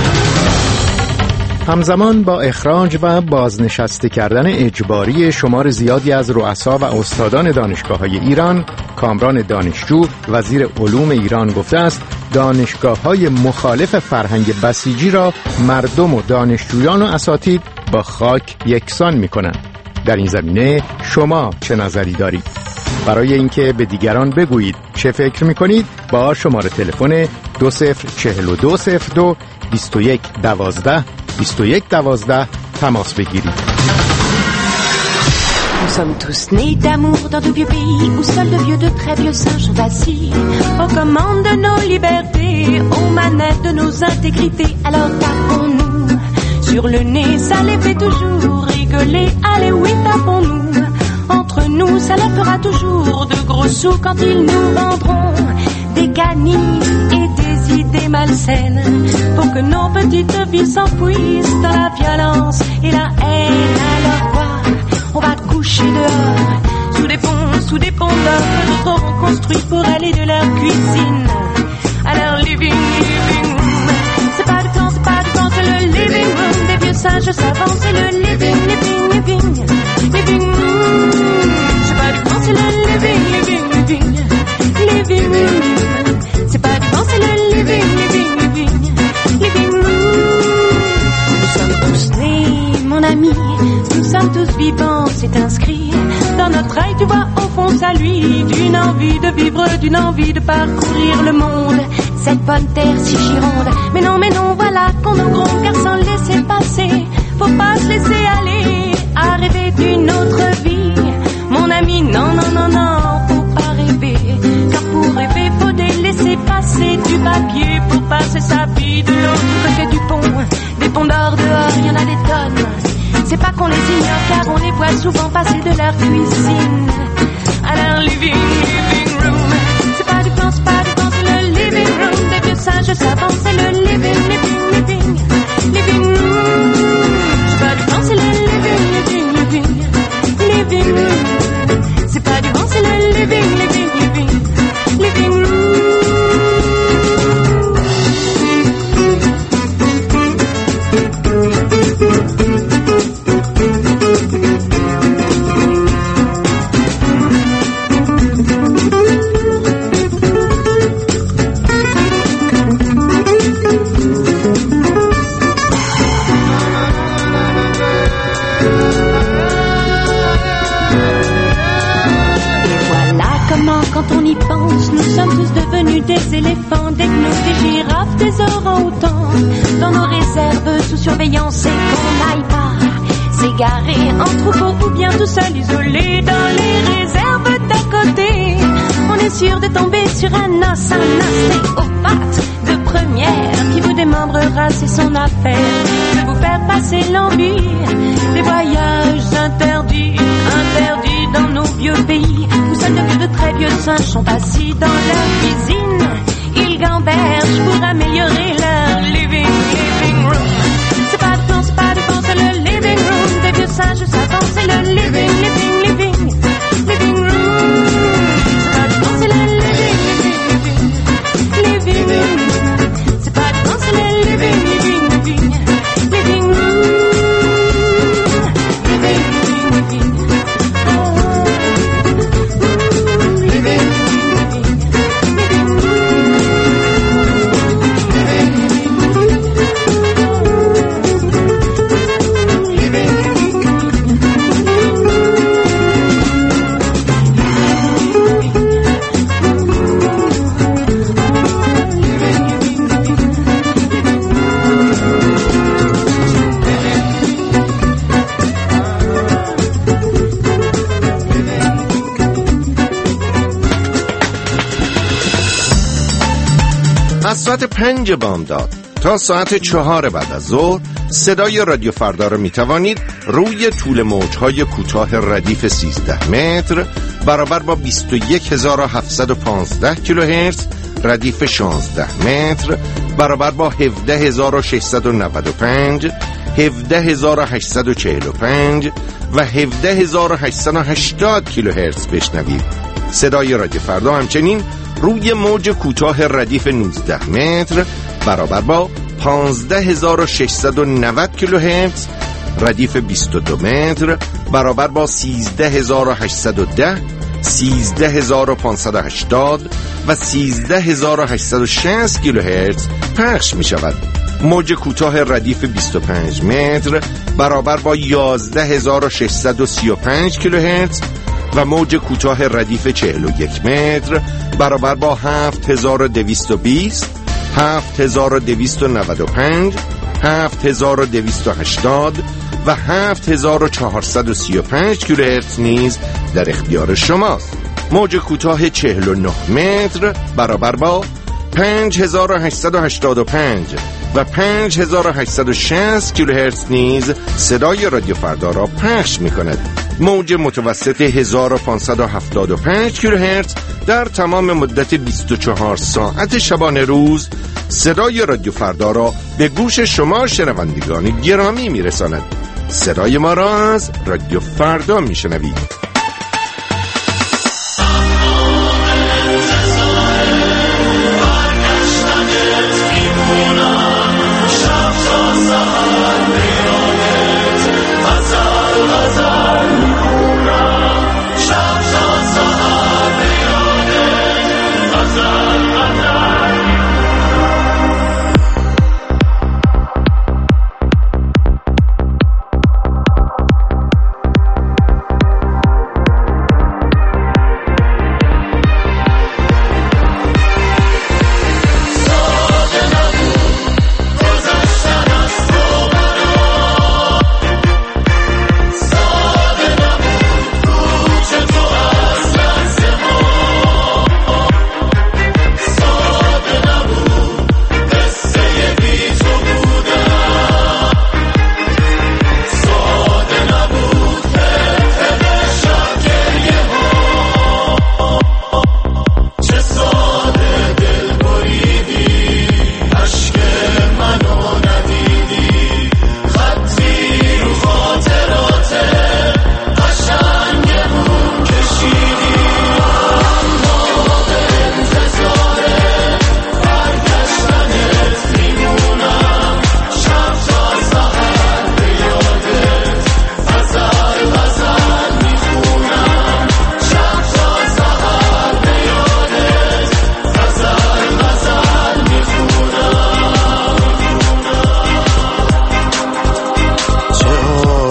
همزمان با اخراج و بازنشسته کردن اجباری شمار زیادی از رؤسا و استادان دانشگاه‌های ایران، کامران دانشجو وزیر علوم ایران گفته است دانشگاه‌های مخالف فرهنگ بسیجی را مردم و دانشجویان و اساتید با خاک یکسان می‌کنند. در این زمینه شما چه نظری دارید؟ برای اینکه به دیگران بگویید چه فکر می‌کنید با شماره تلفن دو صفر چهل و دو صفر دو بیست و یک دوازده بیست و یک دوازده تماس بگیرید. Nous sommes tous nés d'amour dans de vieux pays où seuls de vieux, de très vieux singes sont assis aux commandes de nos libertés, aux manettes de nos intégrités. Alors tapons-nous sur le nez, ça les fait toujours rigoler. Allez oui, tapons-nous entre nous, ça leur fera toujours de gros sous quand ils nous vendront des canilles et des idées malsaines pour que nos petites vies s'enfouissent dans la violence et la haine. Alors quoi, on va coucher dehors, sous des ponts, sous des ponts d'or que d'autres auront construits pour aller de leur cuisine à leur living, living room. C'est pas du temps, c'est pas du temps, c'est le living room des vieux sages savants, c'est le living, living, living, living room. C'est pas du temps, c'est le living, living, living, living room. C'est pas du temps, c'est le living, living, living, living room. Nous sommes tous nés, mon ami, nous sommes tous vivants, c'est inscrit dans notre œil, tu vois, au fond ça lui, d'une envie de vivre, d'une envie de parcourir le monde, cette bonne terre si gironde. Mais non, mais non, voilà qu'on nous gronde, car sans laisser passer, faut pas se laisser aller à rêver d'une autre vie. Mon ami, non, non, non, non, faut pas rêver, car pour rêver, faut délaisser passer du papier pour passer sa vie de l'autre côté du pont. Des ponts d'or dehors, y en a des tonnes. C'est pas qu'on les ignore car on les voit souvent passer de leur cuisine à leur living, living room. C'est pas du plan, c'est pas du plan, c'est le living room des vieux sages savants, c'est le living, living, living, living room. C'est pas du plan, c'est le living, living, living, living room. C'est pas du plan, c'est le living, living, living, living room. Quand on y pense, nous sommes tous devenus des éléphants, des gnous, des girafes, des orang-outans. Dans nos réserves sous surveillance et qu'on n'aille pas s'égarer en troupeau ou bien tout seul isolé dans les réserves d'à côté. On est sûr de tomber sur un os, un ostéopathe de première qui vous démembrera, c'est son affaire de vous faire passer l'envie des voyages interdits, interdits dans nos vieux pays. Où seuls de vieux, de très vieux singes sont assis dans leur cuisine. Ils gambergent pour améliorer leur living, living room. C'est pas de plan, c'est pas de plan, c'est le living room des vieux singes savants, c'est le living, living, living, living room. C'est pas de plan, c'est le living, living, living, living room. C'est pas de plan, c'est le living, living, living, living room. Living, living, living. از ساعت پنج بامداد تا ساعت چهار بعد از ظهر صدای رادیو فردا رو میتوانید روی طول موجهای کوتاه ردیف سیزده متر برابر با بیست و یک هزار و هفتصد و پانزده کیلوهرتز، ردیف شانزده متر برابر با هفده هزار و ششصد و نود و پنج، هفده هزار و هشتصد و چهل و پنج و هفده هزار و هشتصد و هشتاد کیلوهرتز بشنوید. صدای رادیو فردا همچنین روی موج کوتاه ردیف نوزده متر برابر با پانزده هزار و ششصد و نود کیلوهرتز، ردیف بیست و دو متر برابر با سیزده هزار و هشتصد و ده سیزده هزار و پانصد و هشتاد و سیزده هزار و هشتصد و شصت کیلوهرتز پخش می شود. موج کوتاه ردیف بیست و پنج متر برابر با یازده هزار و ششصد و سی و پنج کیلوهرتز و موج کوتاه ردیف چهل و یک متر برابر با هفت هزار و دویست و بیست، هفت هزار و دویست و نود و پنج، هفت هزار و دویست و هشتاد و هفت هزار و چهارصد و سی و پنج کیلوهرتز نیز در اختیار شماست. موج کوتاه چهل و نه متر برابر با پنج هزار و هشتصد و هشتاد و پنج و پنج هزار و هشتصد و شصت کیلوهرتز نیز صدای رادیو فردا را پخش می کند. موج متوسط هزار و پانصد و هفتاد و پنج کیلوهرتز در تمام مدت بیست و چهار ساعت شبانه روز صدای رادیو فردا را به گوش شما شنوندگان گرامی می رساند. صدای ما را از رادیو فردا می شنوید.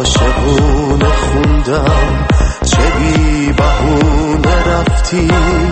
چه بی بهونه رفتی